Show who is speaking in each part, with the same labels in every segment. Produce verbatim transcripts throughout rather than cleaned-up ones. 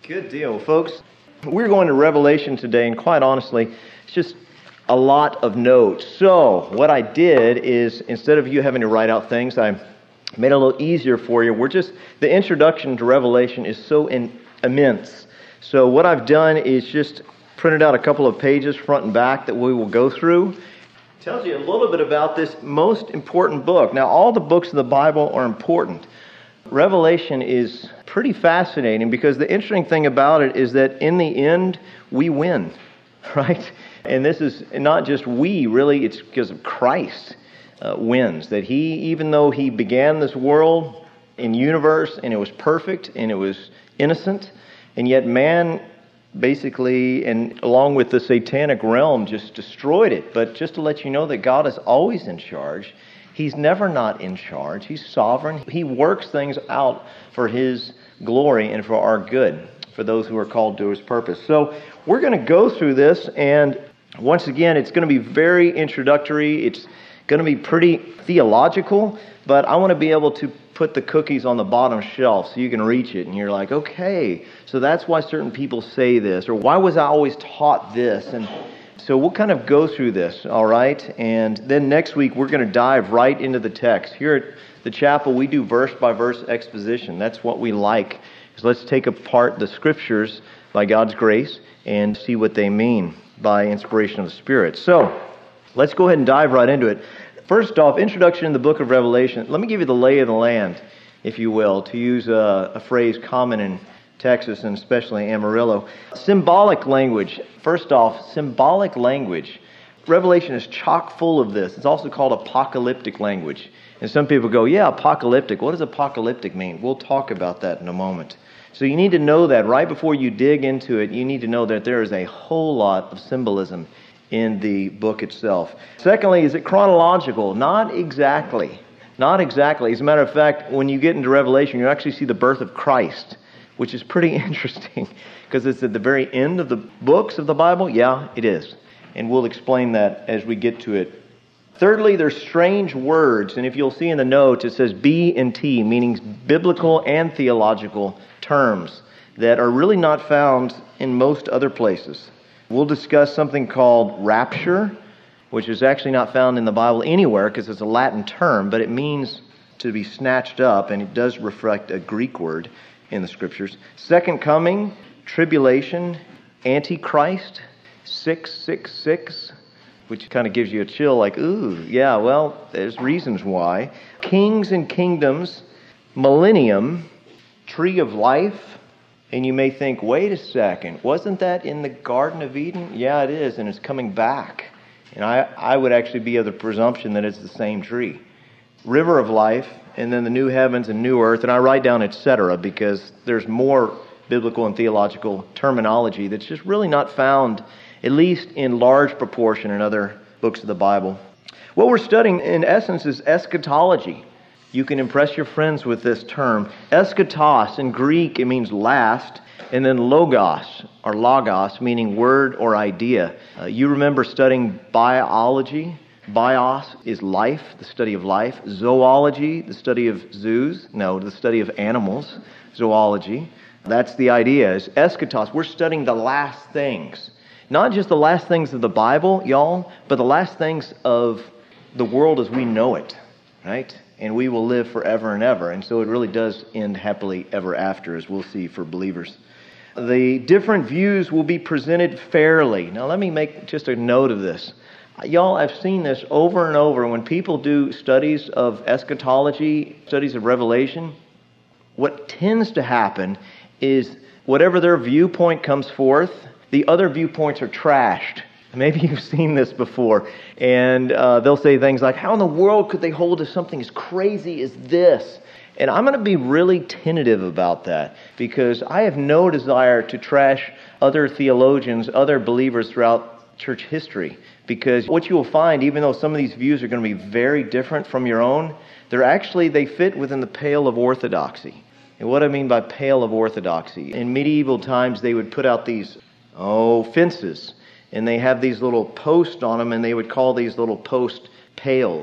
Speaker 1: Good deal, folks. We're going to Revelation today, and quite honestly, it's just a lot of notes. So, what I did is, instead of you having to write out things, I made it a little easier for you. We're just, the introduction to Revelation is so in, immense. So, what I've done is just printed out a couple of pages, front and back, that we will go through. It tells you a little bit about this most important book. Now, all the books of the Bible are important. Revelation is pretty fascinating because the interesting thing about it is that in the end, we win, right? And this is not just we, really, it's because of Christ uh, wins. That He, even though He began this world and universe, and it was perfect, and it was innocent, and yet man basically, and along with the satanic realm, just destroyed it. But just to let you know that God is always in charge. He's never not in charge. He's sovereign. He works things out for His glory and for our good, for those who are called to His purpose. So we're going to go through this, and once again, it's going to be very introductory. It's going to be pretty theological, but I want to be able to put the cookies on the bottom shelf so you can reach it, and you're like, okay, so that's why certain people say this, or why was I always taught this? And so we'll kind of go through this, all right? And then next week, we're going to dive right into the text. Here at the chapel, we do verse-by-verse exposition. That's what we like. So let's take apart the Scriptures by God's grace and see what they mean by inspiration of the Spirit. So let's go ahead and dive right into it. First off, introduction in the book of Revelation. Let me give you the lay of the land, if you will, to use a, a phrase common in Texas and especially Amarillo. Symbolic language. First off, symbolic language. Revelation is chock full of this. It's also called apocalyptic language. And some people go, yeah, apocalyptic. What does apocalyptic mean? We'll talk about that in a moment. So you need to know that right before you dig into it, you need to know that there is a whole lot of symbolism in the book itself. Secondly, is it chronological? Not exactly. Not exactly. As a matter of fact, when you get into Revelation, you actually see the birth of Christ, which is pretty interesting because it's at the very end of the books of the Bible. Yeah, it is. And we'll explain that as we get to it. Thirdly, there's strange words. And if you'll see in the notes, it says B and T, meaning biblical and theological terms that are really not found in most other places. We'll discuss something called rapture, which is actually not found in the Bible anywhere because it's a Latin term, but it means to be snatched up, and it does reflect a Greek word in the Scriptures. Second coming, tribulation, antichrist, six six six, which kind of gives you a chill like, ooh, yeah, well, there's reasons why. Kings and kingdoms, millennium, tree of life. And you may think, wait a second, wasn't that in the Garden of Eden? Yeah, it is, and it's coming back. And I, I would actually be of the presumption that it's the same tree. River of life, and then the new heavens and new earth, and I write down et cetera because there's more biblical and theological terminology that's just really not found, at least in large proportion in other books of the Bible. What we're studying, in essence, is eschatology. You can impress your friends with this term. Eschatos, in Greek, it means last, and then logos, or logos, meaning word or idea. Uh, you remember studying biology. Bios is life, the study of life. Zoology, the study of zoos. No, the study of animals. Zoology. That's the idea, is eschatos. We're studying the last things. Not just the last things of the Bible, y'all, but the last things of the world as we know it, right? And we will live forever and ever. And so it really does end happily ever after, as we'll see for believers. The different views will be presented fairly. Now let me make just a note of this. Y'all, I've seen this over and over. When people do studies of eschatology, studies of Revelation, what tends to happen is whatever their viewpoint comes forth, the other viewpoints are trashed. Maybe you've seen this before. And uh, they'll say things like, how in the world could they hold to something as crazy as this? And I'm going to be really tentative about that because I have no desire to trash other theologians, other believers throughout church history. Because what you will find, even though some of these views are going to be very different from your own, they're actually, they fit within the pale of orthodoxy. And what I mean by pale of orthodoxy, in medieval times they would put out these, oh, fences. And they have these little posts on them, and they would call these little post pales.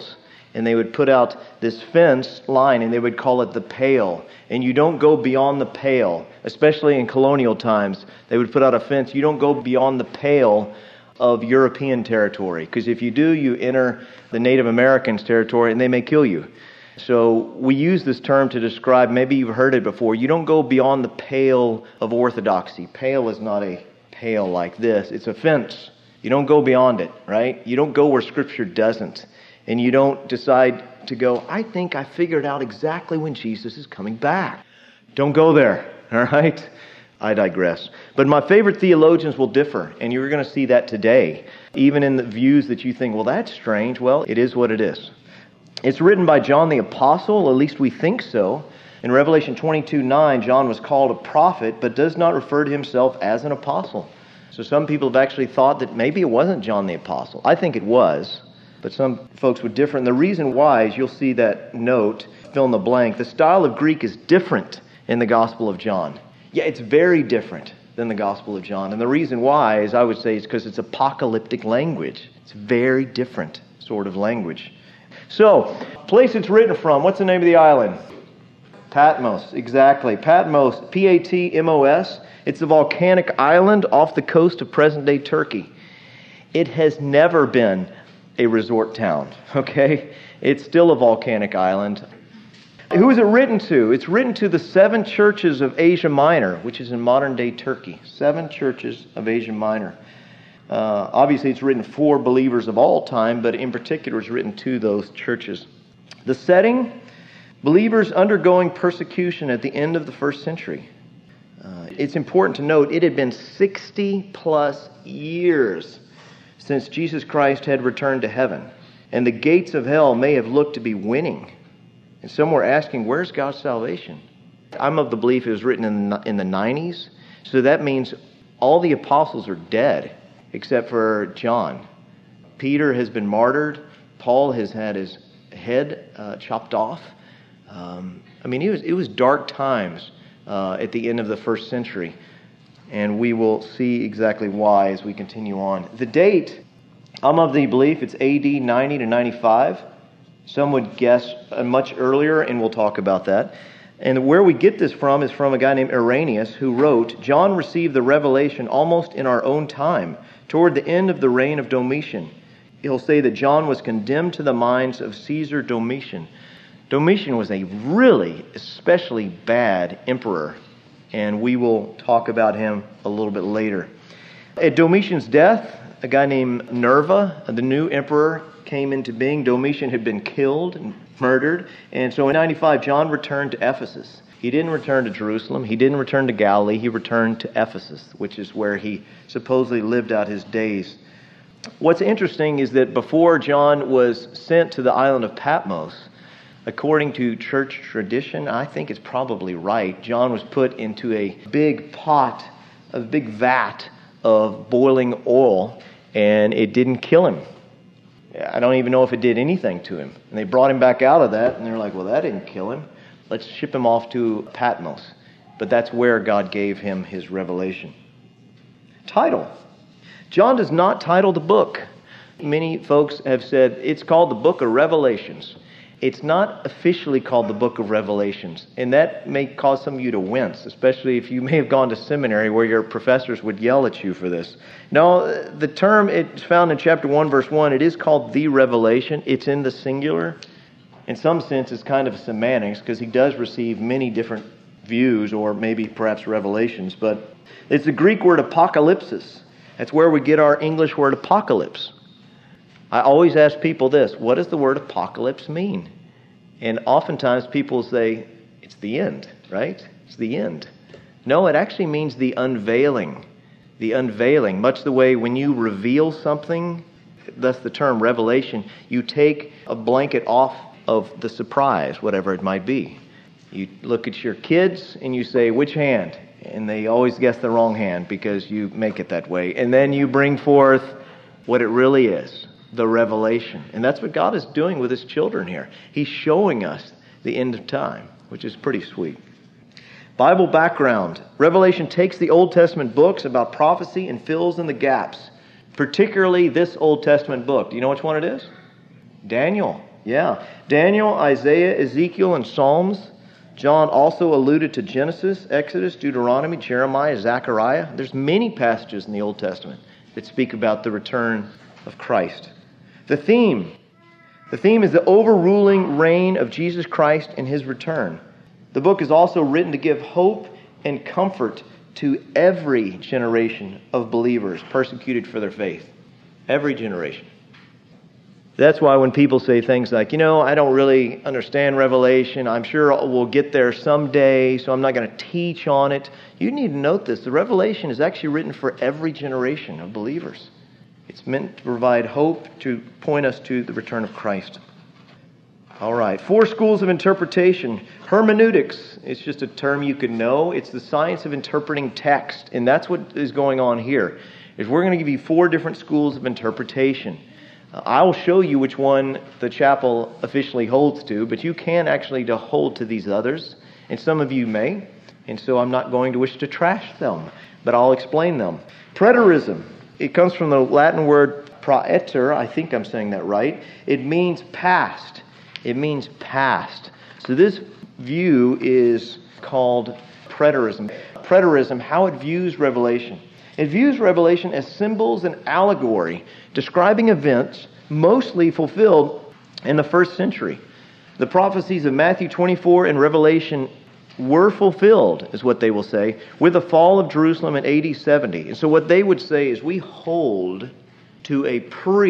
Speaker 1: and they would put out this fence line, and they would call it the Pale. And you don't go beyond the Pale, especially in colonial times. They would put out a fence. You don't go beyond the Pale of European territory, because if you do, you enter the Native Americans' territory, and they may kill you. So we use this term to describe, maybe you've heard it before, you don't go beyond the pale of orthodoxy. Pale is not a pale like this. It's a fence. You don't go beyond it, right? You don't go where Scripture doesn't. And you don't decide to go, I think I figured out exactly when Jesus is coming back. Don't go there, all right? I digress. But my favorite theologians will differ, and you're going to see that today. Even in the views that you think, well, that's strange. Well, it is what it is. It's written by John the Apostle, at least we think so. In Revelation twenty-two nine, John was called a prophet, but does not refer to himself as an apostle. So some people have actually thought that maybe it wasn't John the Apostle. I think it was, but some folks would differ. And the reason why is you'll see that note, fill in the blank. The style of Greek is different in the Gospel of John. Yeah, it's very different than the Gospel of John. And the reason why is, I would say, is because it's apocalyptic language. It's very different sort of language. So, place it's written from, what's the name of the island? Patmos, exactly. Patmos, P A T M O S. It's a volcanic island off the coast of present-day Turkey. It has never been a resort town, okay? It's still a volcanic island. Who is it written to? It's written to the seven churches of Asia Minor, which is in modern-day Turkey. Seven churches of Asia Minor. Uh, obviously, it's written for believers of all time, but in particular, it's written to those churches. The setting, believers undergoing persecution at the end of the first century. Uh, it's important to note, it had been sixty plus years since Jesus Christ had returned to heaven, and the gates of hell may have looked to be winning. And some were asking, where's God's salvation? I'm of the belief it was written in the, in the nineties, so that means all the apostles are dead, except for John. Peter has been martyred. Paul has had his head uh, chopped off. Um, I mean, it was it was dark times uh, at the end of the first century, and we will see exactly why as we continue on. The date, I'm of the belief it's A D ninety to ninety-five. Some would guess uh, much earlier, and we'll talk about that. And where we get this from is from a guy named Irenaeus, who wrote, John received the revelation almost in our own time, toward the end of the reign of Domitian. He'll say that John was condemned to the mines of Caesar Domitian. Domitian was a really especially bad emperor, and we will talk about him a little bit later. At Domitian's death, a guy named Nerva, the new emperor, came into being. Domitian had been killed and murdered, and so in ninety-five, John returned to Ephesus. He didn't return to Jerusalem. He didn't return to Galilee. He returned to Ephesus, which is where he supposedly lived out his days. What's interesting is that before John was sent to the island of Patmos, according to church tradition, I think it's probably right, John was put into a big pot, a big vat of boiling oil, and it didn't kill him. I don't even know if it did anything to him. And they brought him back out of that, and they're like, well, that didn't kill him. Let's ship him off to Patmos. But that's where God gave him his revelation. Title. John does not title the book. Many folks have said it's called the Book of Revelations. It's not officially called the Book of Revelations, and that may cause some of you to wince, especially if you may have gone to seminary where your professors would yell at you for this. No, the term, it's found in chapter one, verse one. It is called the Revelation. It's in the singular. In some sense, it's kind of semantics, because he does receive many different views, or maybe perhaps revelations, but it's the Greek word apocalypsis. That's where we get our English word apocalypse. I always ask people this, what does the word apocalypse mean? And oftentimes people say, it's the end, right? It's the end. No, it actually means the unveiling. The unveiling, much the way when you reveal something, thus the term revelation, you take a blanket off of the surprise, whatever it might be. You look at your kids and you say, which hand? And they always guess the wrong hand because you make it that way. And then you bring forth what it really is. The revelation. And that's what God is doing with his children here. He's showing us the end of time, which is pretty sweet. Bible background. Revelation takes the Old Testament books about prophecy and fills in the gaps. Particularly this Old Testament book. Do you know which one it is? Daniel. Yeah. Daniel, Isaiah, Ezekiel, and Psalms. John also alluded to Genesis, Exodus, Deuteronomy, Jeremiah, Zechariah. There's many passages in the Old Testament that speak about the return of Christ. The theme. The theme is the overruling reign of Jesus Christ and His return. The book is also written to give hope and comfort to every generation of believers persecuted for their faith. Every generation. That's why when people say things like, you know, I don't really understand Revelation. I'm sure we'll get there someday, so I'm not going to teach on it. You need to note this. The Revelation is actually written for every generation of believers. It's meant to provide hope, to point us to the return of Christ. All right. Four schools of interpretation. Hermeneutics. It's just a term you could know. It's the science of interpreting text. And that's what is going on here. Is we're going to give you four different schools of interpretation. Uh, I will show you which one the chapel officially holds to, but you can actually to hold to these others. And some of you may. And so I'm not going to wish to trash them, but I'll explain them. Preterism. It comes from the Latin word praeter. I think I'm saying that right. It means past. It means past. So this view is called preterism. Preterism, how it views Revelation. It views Revelation as symbols and allegory, describing events mostly fulfilled in the first century. The prophecies of Matthew twenty-four and Revelation were fulfilled, is what they will say, with the fall of Jerusalem in A D seventy. And so what they would say is we hold to a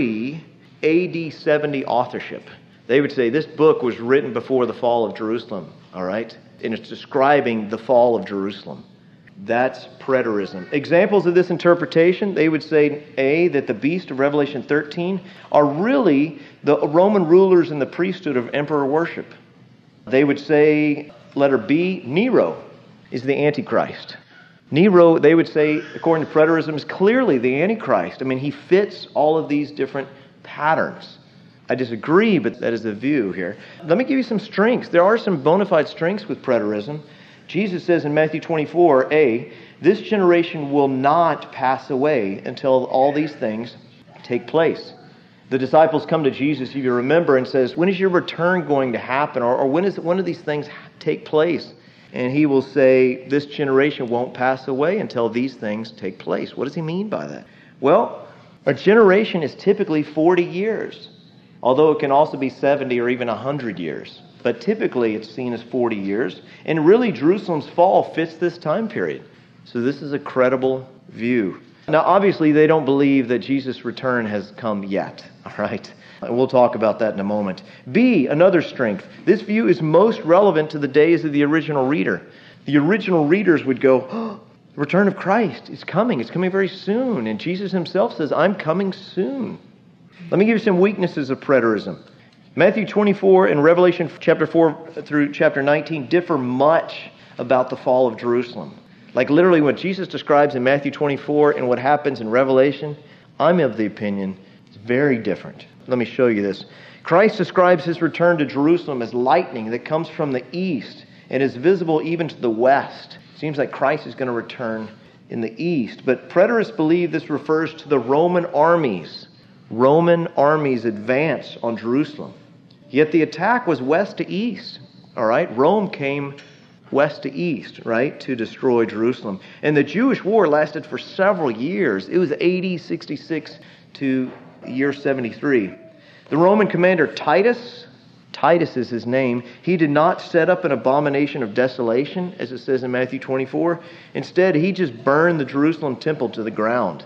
Speaker 1: pre-A D seventy authorship. They would say this book was written before the fall of Jerusalem, all right? And it's describing the fall of Jerusalem. That's preterism. Examples of this interpretation, they would say, A, that the beast of Revelation thirteen are really the Roman rulers and the priesthood of emperor worship. They would say, letter B, Nero is the Antichrist. Nero, they would say, according to preterism, is clearly the Antichrist. I mean, he fits all of these different patterns. I disagree, but that is the view here. Let me give you some strengths. There are some bona fide strengths with preterism. Jesus says in Matthew twenty-four, A, this generation will not pass away until all these things take place. The disciples come to Jesus, if you remember, and says, when is your return going to happen? Or, or when is when do these things take place? And he will say, this generation won't pass away until these things take place. What does he mean by that? Well, a generation is typically forty years, although it can also be seventy or even one hundred years. But typically it's seen as forty years. And really, Jerusalem's fall fits this time period. So this is a credible view. Now, obviously, they don't believe that Jesus' return has come yet. All right? And we'll talk about that in a moment. B, another strength. This view is most relevant to the days of the original reader. The original readers would go, oh, the return of Christ is coming. It's coming very soon. And Jesus himself says, I'm coming soon. Let me give you some weaknesses of preterism. Matthew twenty-four and Revelation chapter four through chapter nineteen differ much about the fall of Jerusalem. Like literally what Jesus describes in Matthew twenty-four and what happens in Revelation, I'm of the opinion it's very different. Let me show you this. Christ describes his return to Jerusalem as lightning that comes from the east and is visible even to the west. It seems like Christ is going to return in the east. But preterists believe this refers to the Roman armies. Roman armies advance on Jerusalem. Yet the attack was west to east. All right? Rome came west to east, right, to destroy Jerusalem. And the Jewish war lasted for several years. It was A D sixty-six to year seventy-three. The Roman commander Titus, Titus is his name, he did not set up an abomination of desolation, as it says in Matthew twenty-four. Instead, he just burned the Jerusalem temple to the ground.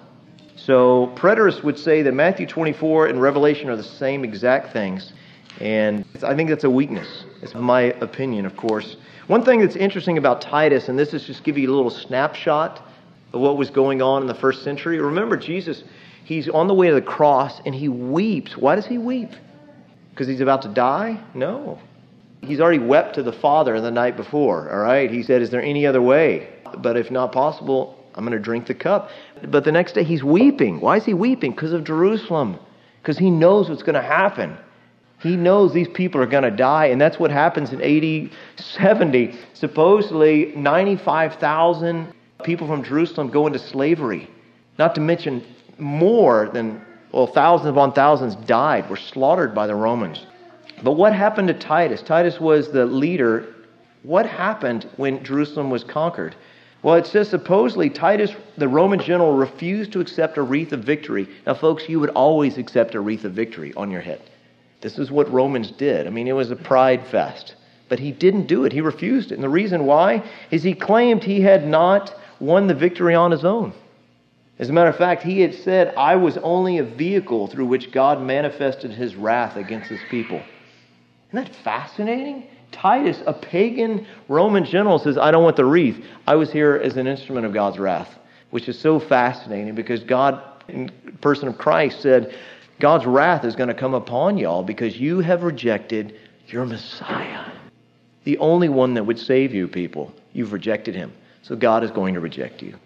Speaker 1: So preterists would say that Matthew twenty-four and Revelation are the same exact things. And I think that's a weakness. It's my opinion, of course. One thing that's interesting about Titus, and this is just give you a little snapshot of what was going on in the first century. Remember, Jesus, he's on the way to the cross and he weeps. Why does he weep? Because he's about to die? No. He's already wept to the Father the night before, all right? He said, is there any other way? But if not possible, I'm going to drink the cup. But the next day he's weeping. Why is he weeping? Because of Jerusalem. Because he knows what's going to happen. He knows these people are going to die, and that's what happens in A D seventy. Supposedly, ninety-five thousand people from Jerusalem go into slavery. Not to mention more than, well, thousands upon thousands died, were slaughtered by the Romans. But what happened to Titus? Titus was the leader. What happened when Jerusalem was conquered? Well, it says supposedly Titus, the Roman general, refused to accept a wreath of victory. Now, folks, you would always accept a wreath of victory on your head. This is what Romans did. I mean, it was a pride fest. But he didn't do it. He refused it. And the reason why is he claimed he had not won the victory on his own. As a matter of fact, he had said, I was only a vehicle through which God manifested his wrath against his people. Isn't that fascinating? Titus, a pagan Roman general, says, I don't want the wreath. I was here as an instrument of God's wrath, which is so fascinating because God, in the person of Christ, said, God's wrath is going to come upon y'all because you have rejected your Messiah. The only one that would save you, people. You've rejected him. So God is going to reject you.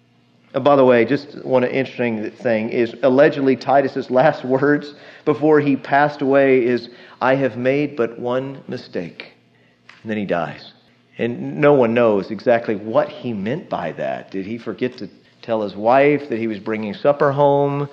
Speaker 1: And by the way, just one interesting thing is allegedly Titus's last words before he passed away is, I have made but one mistake. And then he dies. And no one knows exactly what he meant by that. Did he forget to tell his wife that he was bringing supper home?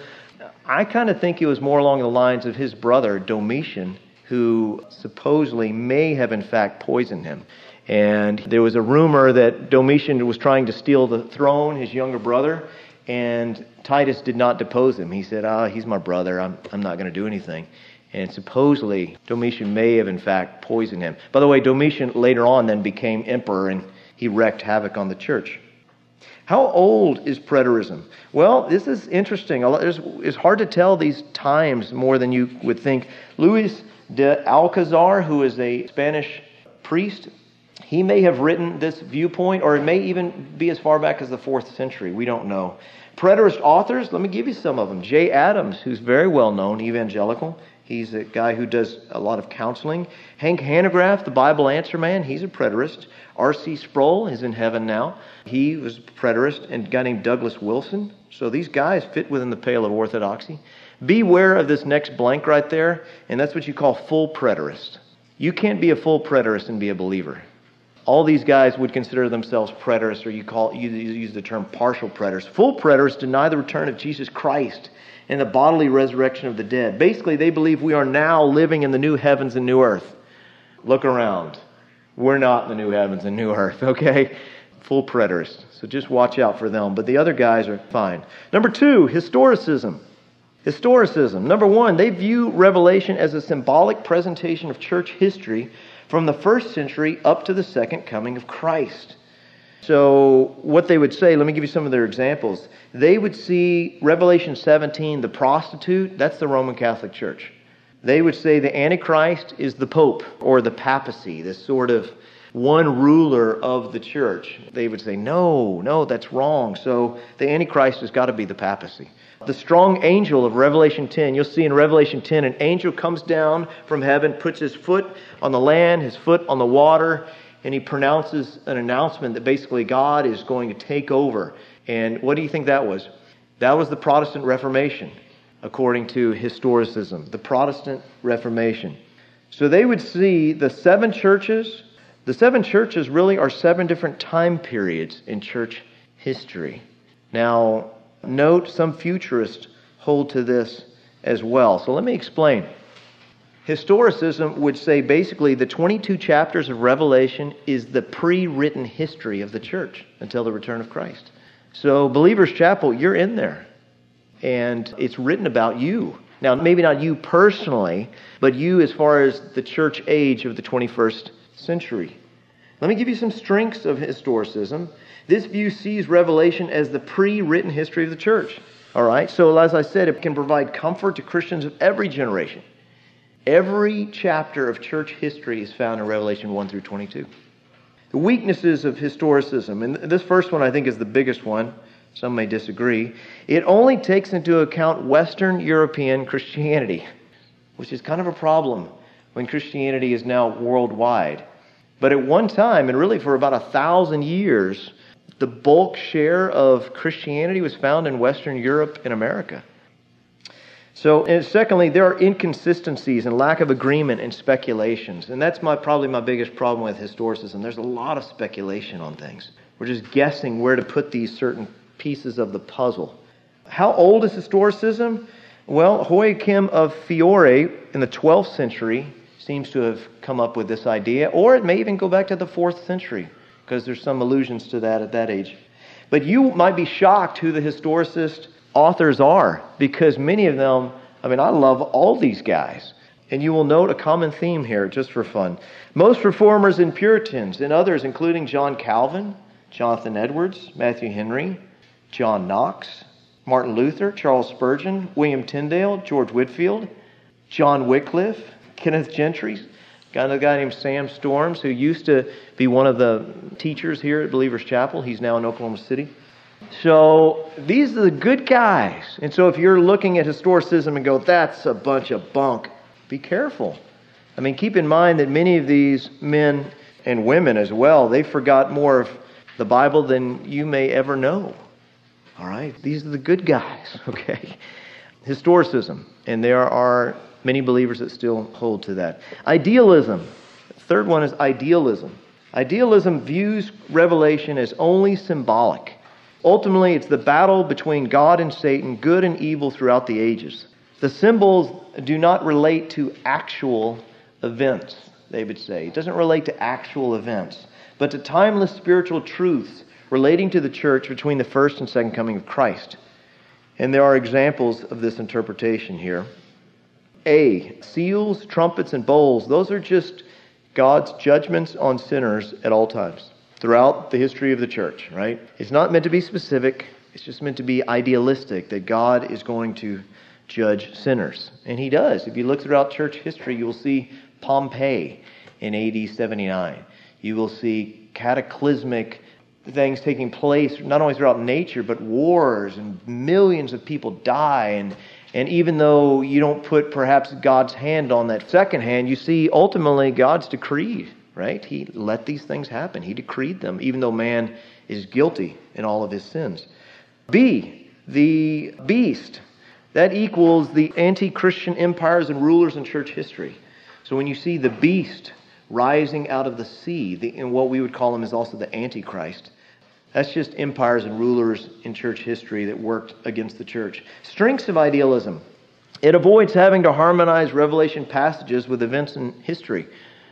Speaker 1: I kind of think it was more along the lines of his brother, Domitian, who supposedly may have in fact poisoned him. And there was a rumor that Domitian was trying to steal the throne, his younger brother, and Titus did not depose him. He said, ah, he's my brother, I'm, I'm not going to do anything. And supposedly, Domitian may have in fact poisoned him. By the way, Domitian later on then became emperor, and he wreaked havoc on the church. How old is preterism? Well, this is interesting. It's hard to tell these times more than you would think. Luis de Alcazar, who is a Spanish priest, he may have written this viewpoint, or it may even be as far back as the fourth century. We don't know. Preterist authors, let me give you some of them. Jay Adams, who's very well known, evangelical. He's a guy who does a lot of counseling. Hank Hanegraaff, the Bible Answer Man, he's a preterist. R C Sproul is in heaven now. He was a preterist, and a guy named Douglas Wilson. So these guys fit within the pale of orthodoxy. Beware of this next blank right there, and that's what you call full preterist. You can't be a full preterist and be a believer. All these guys would consider themselves preterists, or you call you use the term partial preterists. Full preterists deny the return of Jesus Christ and the bodily resurrection of the dead. Basically, they believe we are now living in the new heavens and new earth. Look around. We're not in the new heavens and new earth, okay? Full preterists. So just watch out for them. But the other guys are fine. Number two, historicism. Historicism. Number one, they view Revelation as a symbolic presentation of church history from the first century up to the second coming of Christ. So what they would say, let me give you some of their examples. They would see Revelation seventeen, the prostitute, that's the Roman Catholic Church. They would say the Antichrist is the Pope or the papacy, this sort of one ruler of the church. They would say, no, no, that's wrong. So the Antichrist has got to be the papacy. The strong angel of Revelation ten, you'll see in Revelation ten, an angel comes down from heaven, puts his foot on the land, his foot on the water, and he pronounces an announcement that basically God is going to take over. And what do you think that was? That was the Protestant Reformation, according to historicism, the Protestant Reformation. So they would see the seven churches. The seven churches really are seven different time periods in church history. Now, note some futurists hold to this as well. So let me explain. Historicism would say basically the twenty-two chapters of Revelation is the pre-written history of the church until the return of Christ. So Believers Chapel, you're in there. And it's written about you. Now, maybe not you personally, but you as far as the church age of the twenty-first century. Let me give you some strengths of historicism. This view sees Revelation as the pre-written history of the church. All right, so as I said, it can provide comfort to Christians of every generation. Every chapter of church history is found in Revelation one through twenty-two. The weaknesses of historicism, and this first one I think is the biggest one. Some may disagree. It only takes into account Western European Christianity, which is kind of a problem when Christianity is now worldwide. But at one time, and really for about a thousand years, the bulk share of Christianity was found in Western Europe and America. So, and secondly, there are inconsistencies and lack of agreement and speculations. And that's my probably my biggest problem with historicism. There's a lot of speculation on things. We're just guessing where to put these certain pieces of the puzzle. How old is historicism? Well, Joachim of Fiore in the twelfth century seems to have come up with this idea, or it may even go back to the fourth century, because there's some allusions to that at that age. But you might be shocked who the historicist authors are, because many of them, I mean, I love all these guys. And you will note a common theme here, just for fun. Most Reformers and Puritans, and others, including John Calvin, Jonathan Edwards, Matthew Henry, John Knox, Martin Luther, Charles Spurgeon, William Tyndale, George Whitefield, John Wycliffe, Kenneth Gentry, got a guy named Sam Storms, who used to be one of the teachers here at Believers Chapel. He's now in Oklahoma City. So these are the good guys. And so if you're looking at historicism and go, that's a bunch of bunk, be careful. I mean, keep in mind that many of these men and women as well, they forgot more of the Bible than you may ever know. All right? These are the good guys, okay? Historicism. And there are many believers that still hold to that. Idealism. The third one is idealism. Idealism views Revelation as only symbolic. Ultimately, it's the battle between God and Satan, good and evil throughout the ages. The symbols do not relate to actual events, they would say. It doesn't relate to actual events, but to timeless spiritual truths relating to the church between the first and second coming of Christ. And there are examples of this interpretation here. A, seals, trumpets, and bowls. Those are just God's judgments on sinners at all times throughout the history of the church, right? It's not meant to be specific. It's just meant to be idealistic, that God is going to judge sinners. And He does. If you look throughout church history, you will see Pompeii in A D seventy-nine. You will see cataclysmic things taking place, not only throughout nature, but wars, and millions of people die. And, and even though you don't put perhaps God's hand on that second hand, you see ultimately God's decreed, right? He let these things happen. He decreed them, even though man is guilty in all of his sins. B, the beast. That equals the anti-Christian empires and rulers in church history. So when you see the beast rising out of the sea, the, and what we would call him is also the Antichrist, that's just empires and rulers in church history that worked against the church. Strengths of idealism. It avoids having to harmonize Revelation passages with events in history.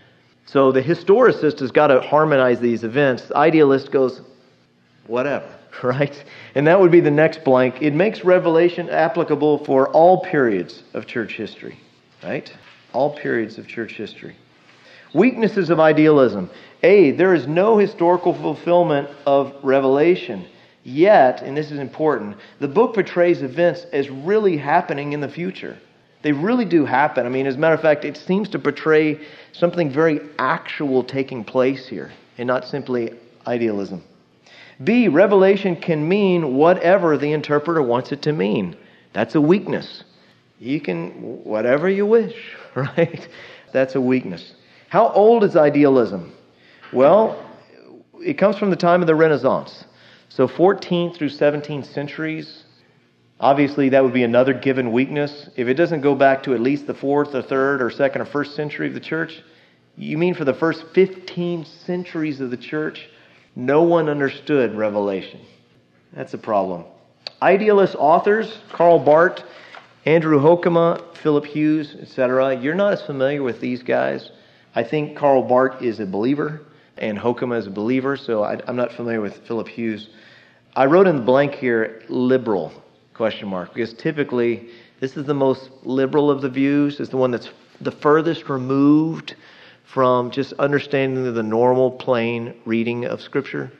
Speaker 1: So the historicist has got to harmonize these events. The idealist goes, whatever. Right? And that would be the next blank. It makes Revelation applicable for all periods of church history. Right? All periods of church history. Weaknesses of idealism. A, there is no historical fulfillment of Revelation. Yet, and this is important, the book portrays events as really happening in the future. They really do happen. I mean, as a matter of fact, it seems to portray something very actual taking place here, and not simply idealism. B, Revelation can mean whatever the interpreter wants it to mean. That's a weakness. You can, whatever you wish, right? That's a weakness. How old is idealism? Well, it comes from the time of the Renaissance. So fourteenth through seventeenth centuries. Obviously, that would be another given weakness. If it doesn't go back to at least the fourth or third or second or first century of the church, you mean for the first fifteen centuries of the church, no one understood Revelation. That's a problem. Idealist authors, Karl Barth, Andrew Hoekema, Philip Hughes, et cetera. You're not as familiar with these guys. I think Karl Barth is a believer and Hoekema is a believer, so I, I'm not familiar with Philip Hughes. I wrote in the blank here, liberal, question mark, because typically this is the most liberal of the views. It's the one that's the furthest removed from just understanding the normal, plain reading of Scripture.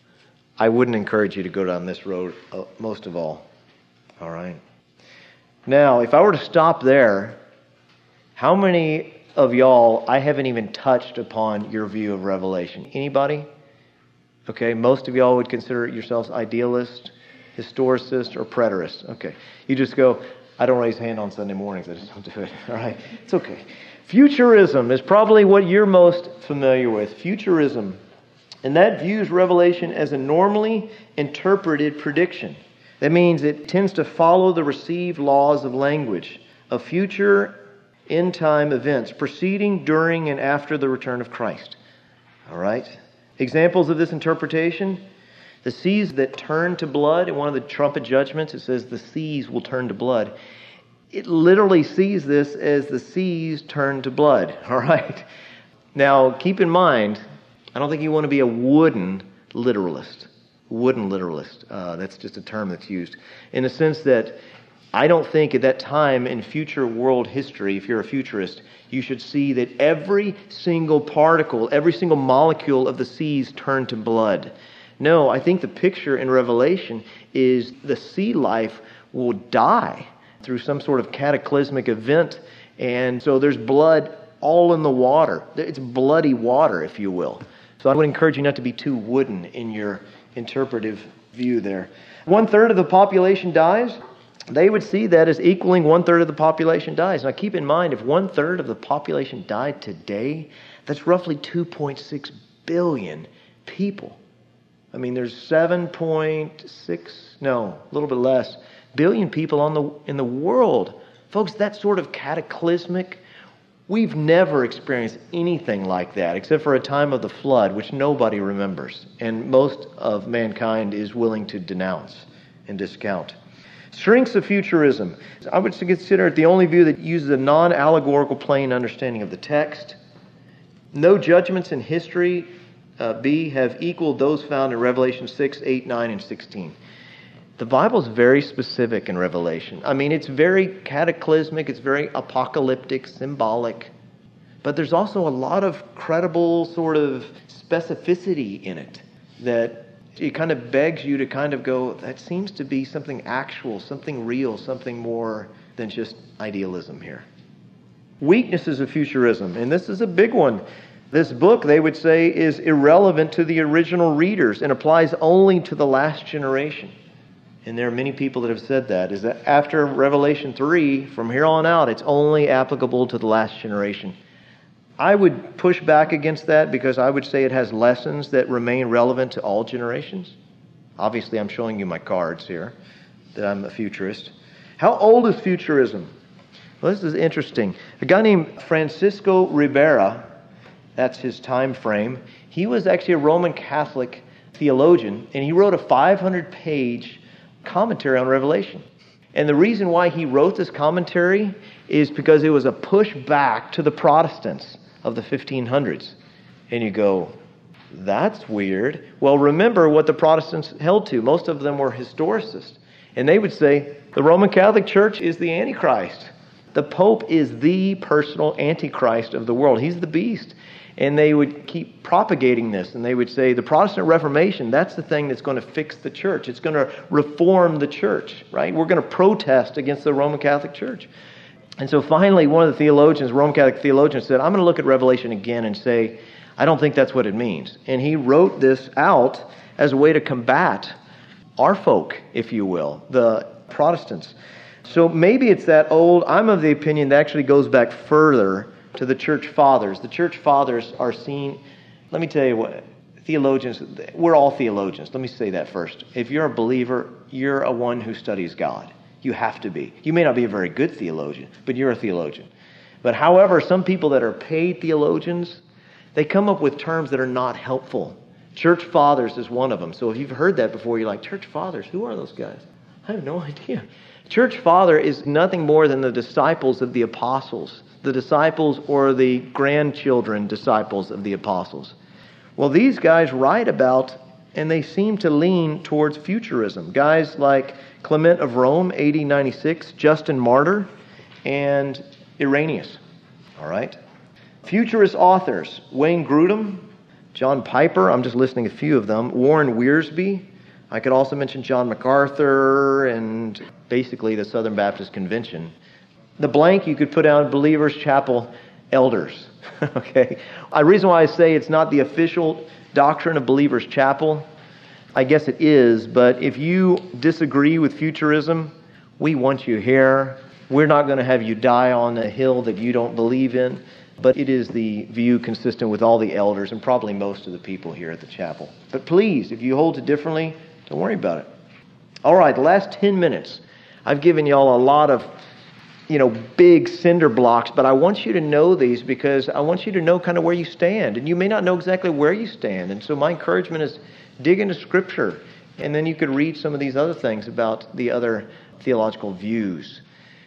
Speaker 1: I wouldn't encourage you to go down this road uh, most of all. All right. Now, if I were to stop there, how many of y'all, I haven't even touched upon your view of Revelation? Anybody? Okay, most of y'all would consider yourselves idealist, historicist, or preterist. Okay, you just go, I don't raise hand on Sunday mornings, I just don't do it. All right, it's okay. Futurism is probably what you're most familiar with. Futurism. And that views Revelation as a normally interpreted prediction. That means it tends to follow the received laws of language of future end-time events preceding, during, and after the return of Christ. All right? Examples of this interpretation: the seas that turn to blood. In one of the trumpet judgments, it says the seas will turn to blood. it literally sees this as the seas turn to blood, all right? Now, keep in mind, I don't think you want to be a wooden literalist. Wooden literalist. Uh, that's just a term that's used. In the sense that I don't think at that time in future world history, if you're a futurist, you should see that every single particle, every single molecule of the seas turn to blood. No, I think the picture in Revelation is the sea life will die through some sort of cataclysmic event. And so there's blood all in the water. It's bloody water, if you will. So I would encourage you not to be too wooden in your interpretive view there. One third of the population dies. They would see that as equaling one third of the population dies. Now keep in mind, if one third of the population died today, that's roughly two point six billion people. I mean, there's seven point six, no, a little bit less, billion people on the in the world. Folks, that sort of cataclysmic, we've never experienced anything like that except for a time of the flood, which nobody remembers, and most of mankind is willing to denounce and discount. Strengths of futurism. I would consider it the only view that uses a non-allegorical plain understanding of the text. No judgments in history, uh, B, have equaled those found in Revelation six, eight, nine, and sixteen. The Bible is very specific in Revelation. I mean, it's very cataclysmic, it's very apocalyptic, symbolic, but there's also a lot of credible sort of specificity in it that it kind of begs you to kind of go, that seems to be something actual, something real, something more than just idealism here. Weaknesses of futurism, and this is a big one. This book, they would say, is irrelevant to the original readers and applies only to the last generation. And there are many people that have said that, is that after Revelation three, from here on out, it's only applicable to the last generation. I would push back against that because I would say it has lessons that remain relevant to all generations. Obviously, I'm showing you my cards here, that I'm a futurist. How old is futurism? Well, this is interesting. A guy named Francisco Ribera, that's his time frame, he was actually a Roman Catholic theologian, and he wrote a five hundred page commentary on Revelation. And the reason why he wrote this commentary is because it was a push back to the Protestants of the fifteen hundreds. And you go, that's weird. Well, remember what the Protestants held to. Most of them were historicists. And they would say, the Roman Catholic Church is the Antichrist. The Pope is the personal Antichrist of the world. He's the beast. And they would keep propagating this. And they would say, the Protestant Reformation, that's the thing that's going to fix the church. It's going to reform the church, right? We're going to protest against the Roman Catholic Church. And so finally, one of the theologians, Roman Catholic theologians, said, I'm going to look at Revelation again and say, I don't think that's what it means. And he wrote this out as a way to combat our folk, if you will, the Protestants. So maybe it's that old. I'm of the opinion that actually goes back further to the church fathers. The church fathers are seen, let me tell you what, theologians, we're all theologians. Let me say that first. If you're a believer, you're a one who studies God. You have to be. You may not be a very good theologian, but you're a theologian. But however, some people that are paid theologians, they come up with terms that are not helpful. Church fathers is one of them. So if you've heard that before, you're like, church fathers, who are those guys? I have no idea. Church father is nothing more than the disciples of the apostles. The disciples or the grandchildren disciples of the apostles. Well, these guys write about, and they seem to lean towards futurism. Guys like Clement of Rome, A D ninety-six, Justin Martyr, and Irenaeus. All right? Futurist authors, Wayne Grudem, John Piper, I'm just listing a few of them, Warren Wiersbe. I could also mention John MacArthur and basically the Southern Baptist Convention. The blank you could put down Believers Chapel elders. Okay? The reason why I say it's not the official doctrine of Believers Chapel, I guess it is, but if you disagree with futurism, we want you here. We're not going to have you die on a hill that you don't believe in, but it is the view consistent with all the elders and probably most of the people here at the chapel. But please, if you hold it differently, don't worry about it. All right, the last ten minutes, I've given you all a lot of, you know, big cinder blocks, but I want you to know these because I want you to know kind of where you stand. And you may not know exactly where you stand. And so my encouragement is dig into Scripture, and then you could read some of these other things about the other theological views.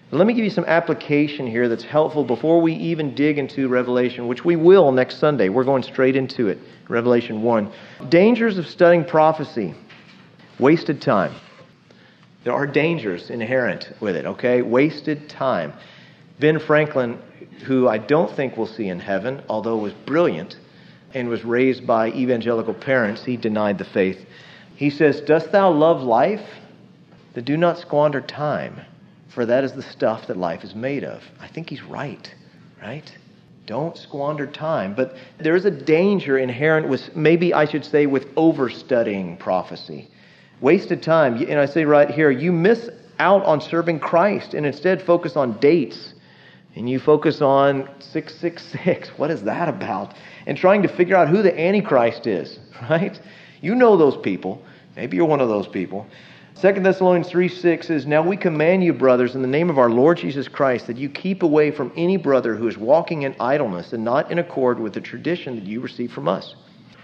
Speaker 1: Let me give you some application here that's helpful before we even dig into Revelation, which we will next Sunday. We're going straight into it. Revelation one. Dangers of studying prophecy. Wasted time. There are dangers inherent with it, okay? Wasted time. Ben Franklin, who I don't think we'll see in heaven, although was brilliant and was raised by evangelical parents, he denied the faith. He says, "Dost thou love life? Then do not squander time, for that is the stuff that life is made of." I think he's right, right? Don't squander time. But there is a danger inherent with, maybe I should say, with overstudying prophecy. Wasted time. And I say right here, you miss out on serving Christ and instead focus on dates. And you focus on six six six. What is that about? And trying to figure out who the Antichrist is, right? You know those people. Maybe you're one of those people. Second Thessalonians three six says, "Now we command you, brothers, in the name of our Lord Jesus Christ, that you keep away from any brother who is walking in idleness and not in accord with the tradition that you received from us."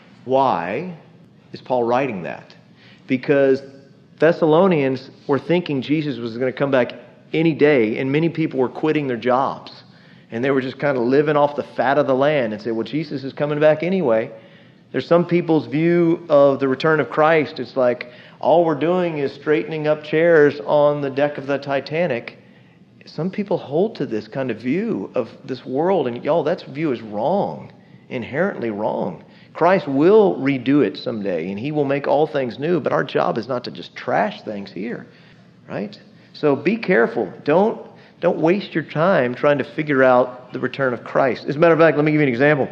Speaker 1: Why is Paul writing that? Because Thessalonians were thinking Jesus was going to come back any day, and many people were quitting their jobs. And they were just kind of living off the fat of the land and say, well, Jesus is coming back anyway. There's some people's view of the return of Christ. It's like, all we're doing is straightening up chairs on the deck of the Titanic. Some people hold to this kind of view of this world, and y'all, that view is wrong, inherently wrong. Christ will redo it someday, and He will make all things new, but our job is not to just trash things here, right? So be careful. Don't, don't waste your time trying to figure out the return of Christ. As a matter of fact, let me give you an example.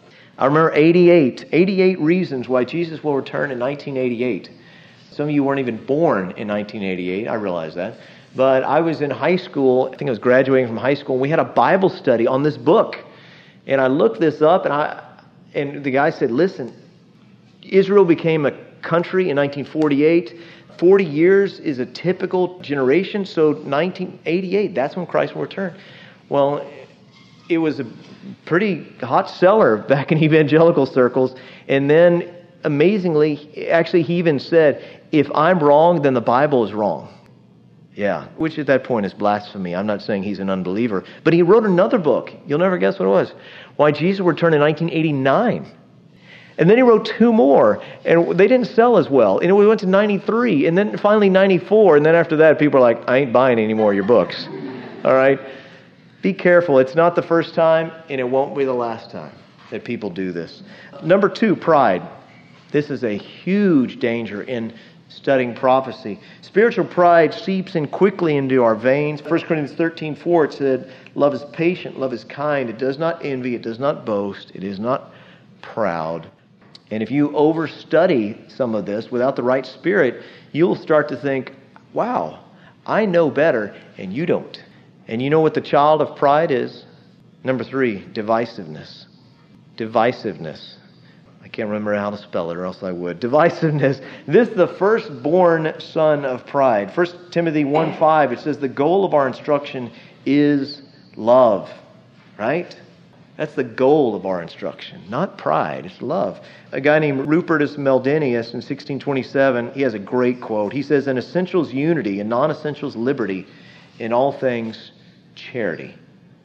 Speaker 1: I remember eighty-eight, eighty-eight reasons why Jesus will return in nineteen eighty-eight. Some of you weren't even born in nineteen eighty-eight, I realize that. But I was in high school, I think I was graduating from high school, and we had a Bible study on this book. And I looked this up, and I and the guy said, listen, Israel became a country in nineteen forty-eight. forty years is a typical generation, so nineteen eighty-eight, that's when Christ will return. Well, it was a pretty hot seller back in evangelical circles. And then, amazingly, actually he even said, if I'm wrong, then the Bible is wrong. Yeah, which at that point is blasphemy. I'm not saying he's an unbeliever. But he wrote another book. You'll never guess what it was. Why Jesus returned in nineteen eighty-nine. And then he wrote two more, and they didn't sell as well. And we went to ninety-three, and then finally ninety-four, and then after that, people are like, I ain't buying any more of your books. All right? Be careful. It's not the first time, and it won't be the last time that people do this. Number two, pride. This is a huge danger in studying prophecy. Spiritual pride seeps in quickly into our veins. First Corinthians thirteen four, it said, love is patient, love is kind. It does not envy, it does not boast, it is not proud. And if you overstudy some of this without the right spirit, you'll start to think, wow, I know better, and you don't. And you know what the child of pride is? Number three, divisiveness. Divisiveness. I can't remember how to spell it, or else I would. Divisiveness. This is the firstborn son of pride. First Timothy one five, it says, the goal of our instruction is love. Right? That's the goal of our instruction, not pride. It's love. A guy named Rupertus Meldenius in sixteen twenty-seven, he has a great quote. He says, in essentials unity, in non-essentials liberty, in all things charity.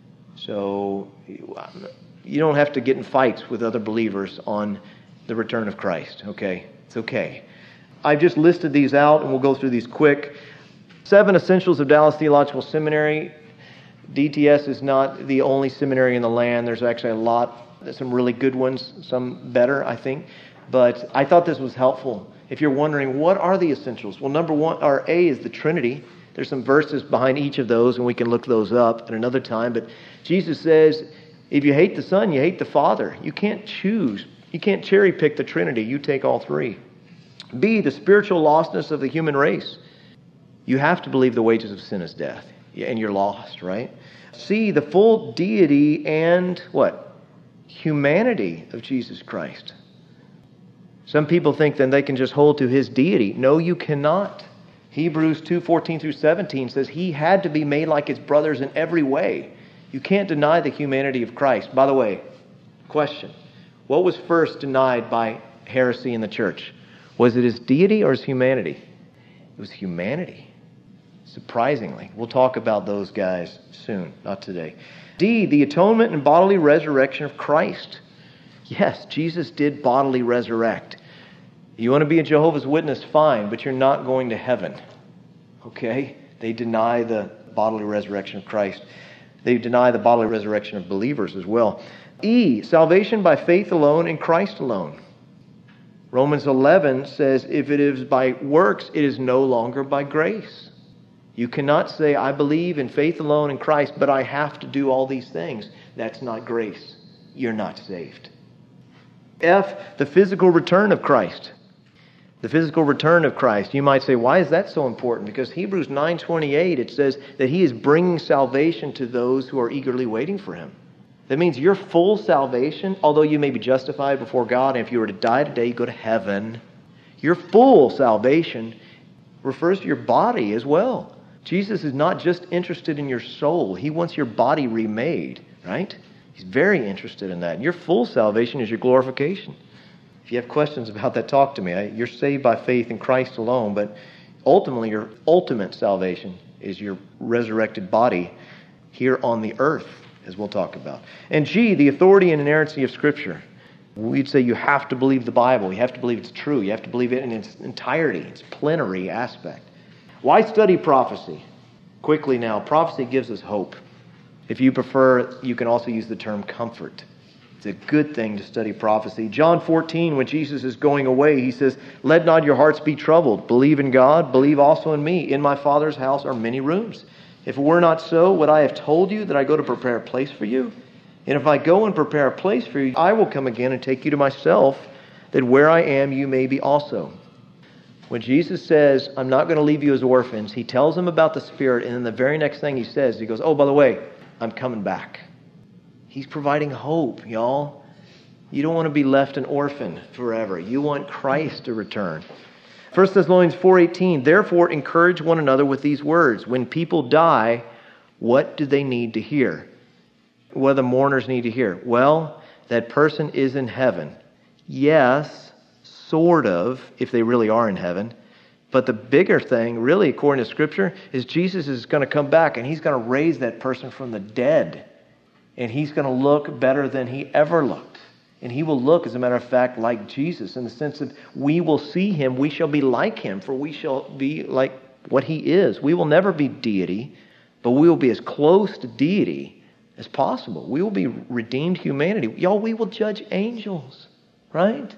Speaker 1: So you don't have to get in fights with other believers on the return of Christ, okay? It's okay. I've just listed these out, and we'll go through these quick. Seven essentials of Dallas Theological Seminary. D T S is not the only seminary in the land. There's actually a lot, some really good ones, some better, I think. But I thought this was helpful. If you're wondering, what are the essentials? Well, number one, or A, is the Trinity. There's some verses behind each of those, and we can look those up at another time. But Jesus says, if you hate the Son, you hate the Father. You can't choose. You can't cherry pick the Trinity. You take all three. B, the spiritual lostness of the human race. You have to believe the wages of sin is death. And you're lost, right? C, the full deity and what? Humanity of Jesus Christ. Some people think then they can just hold to His deity. No, you cannot. Hebrews two fourteen through seventeen says He had to be made like His brothers in every way. You can't deny the humanity of Christ. By the way, question. What was first denied by heresy in the church? Was it His deity or His humanity? It was humanity. surprisingly. We'll talk about those guys soon, not today. D, the atonement and bodily resurrection of Christ. Yes, Jesus did bodily resurrect. You want to be a Jehovah's Witness, fine, but you're not going to heaven. Okay? They deny the bodily resurrection of Christ. They deny the bodily resurrection of believers as well. E, salvation by faith alone in Christ alone. Romans eleven says, if it is by works, it is no longer by grace. You cannot say, I believe in faith alone in Christ, but I have to do all these things. That's not grace. You're not saved. F, the physical return of Christ. The physical return of Christ. You might say, why is that so important? Because Hebrews nine twenty-eight, it says that He is bringing salvation to those who are eagerly waiting for Him. That means your full salvation, although you may be justified before God, and if you were to die today, you go to heaven. Your full salvation refers to your body as well. Jesus is not just interested in your soul. He wants your body remade, right? He's very interested in that. And your full salvation is your glorification. If you have questions about that, talk to me. You're saved by faith in Christ alone, but ultimately your ultimate salvation is your resurrected body here on the earth, as we'll talk about. And G, the authority and inerrancy of Scripture. We'd say you have to believe the Bible. You have to believe it's true. You have to believe it in its entirety, its plenary aspect. Why study prophecy? Quickly now, prophecy gives us hope. If you prefer, you can also use the term comfort. It's a good thing to study prophecy. John fourteen, when Jesus is going away, He says, let not your hearts be troubled. Believe in God, believe also in me. In my Father's house are many rooms. If it were not so, would I have told you that I go to prepare a place for you? And if I go and prepare a place for you, I will come again and take you to myself, that where I am, you may be also. When Jesus says, I'm not going to leave you as orphans, He tells them about the Spirit, and then the very next thing He says, He goes, oh, by the way, I'm coming back. He's providing hope, y'all. You don't want to be left an orphan forever. You want Christ to return. First Thessalonians four eighteen, therefore encourage one another with these words. When people die, what do they need to hear? What do the mourners need to hear? Well, that person is in heaven. Yes, sort of, if they really are in heaven. But the bigger thing, really, according to Scripture, is Jesus is going to come back and He's going to raise that person from the dead. And he's going to look better than he ever looked. And he will look, as a matter of fact, like Jesus, in the sense that we will see Him, we shall be like Him, for we shall be like what He is. We will never be deity, but we will be as close to deity as possible. We will be redeemed humanity. Y'all, we will judge angels, right?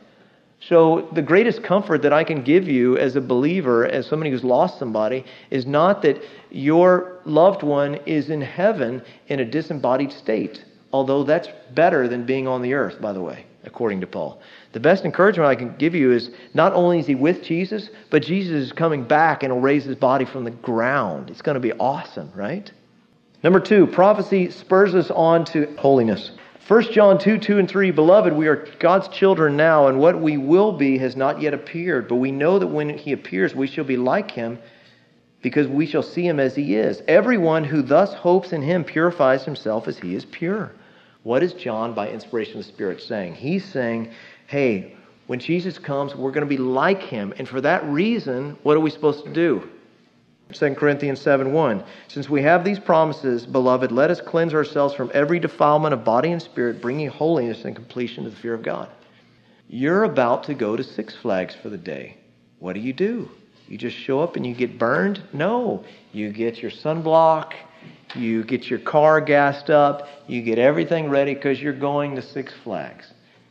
Speaker 1: So the greatest comfort that I can give you as a believer, as somebody who's lost somebody, is not that your loved one is in heaven in a disembodied state. Although that's better than being on the earth, by the way, according to Paul. The best encouragement I can give you is not only is he with Jesus, but Jesus is coming back and will raise His body from the ground. It's going to be awesome, right? Number two, prophecy spurs us on to holiness. First John two, two and three, beloved, we are God's children now, and what we will be has not yet appeared. But we know that when He appears, we shall be like Him, because we shall see Him as He is. Everyone who thus hopes in Him purifies himself as He is pure. What is John, by inspiration of the Spirit, saying? He's saying, hey, when Jesus comes, we're going to be like Him. And for that reason, what are we supposed to do? Second Corinthians seven one, since we have these promises, beloved, let us cleanse ourselves from every defilement of body and spirit, bringing holiness and completion to the fear of God. You're about to go to Six Flags for the day. What do you do? You just show up and you get burned? No. You get your sunblock, you get your car gassed up, you get everything ready because you're going to Six Flags.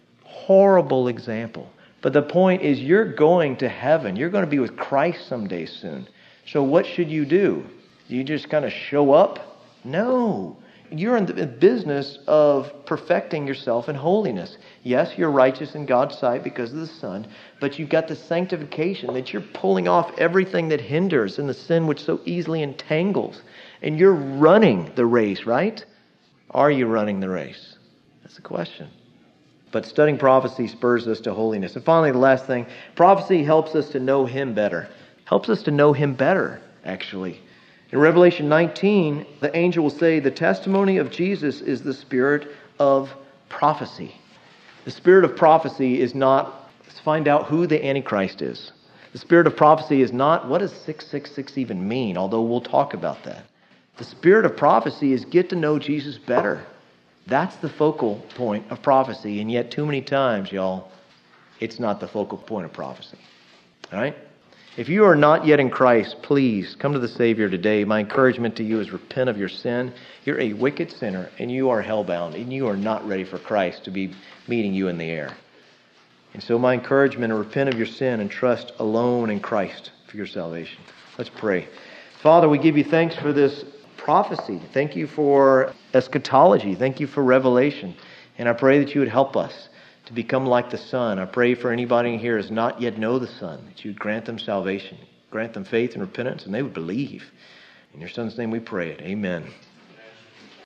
Speaker 1: Horrible example. But the point is, you're going to heaven. You're going to be with Christ someday soon. So what should you do? You just kind of show up? No. You're in the business of perfecting yourself in holiness. Yes, you're righteous in God's sight because of the Son, but you've got the sanctification that you're pulling off everything that hinders and the sin which so easily entangles. And you're running the race, right? Are you running the race? That's the question. But studying prophecy spurs us to holiness. And finally, the last thing, prophecy helps us to know Him better. Helps us to know Him better, actually. In Revelation nineteen, the angel will say, the testimony of Jesus is the spirit of prophecy. The spirit of prophecy is not, let's find out who the Antichrist is. The The spirit of prophecy is not, what does six six six even mean? Although we'll talk about that. The spirit of prophecy is get to know Jesus better. That's the focal point of prophecy. And yet too many times, y'all, it's not the focal point of prophecy. All right? If you are not yet in Christ, please come to the Savior today. My encouragement to you is repent of your sin. You're a wicked sinner, and you are hellbound, and you are not ready for Christ to be meeting you in the air. And so my encouragement is repent of your sin and trust alone in Christ for your salvation. Let's pray. Father, we give you thanks for this prophecy. Thank you for eschatology. Thank you for revelation. And I pray that you would help us to become like the Son. I pray for anybody here who does not yet know the Son, that you would grant them salvation, grant them faith and repentance, and they would believe. In your Son's name we pray it. Amen.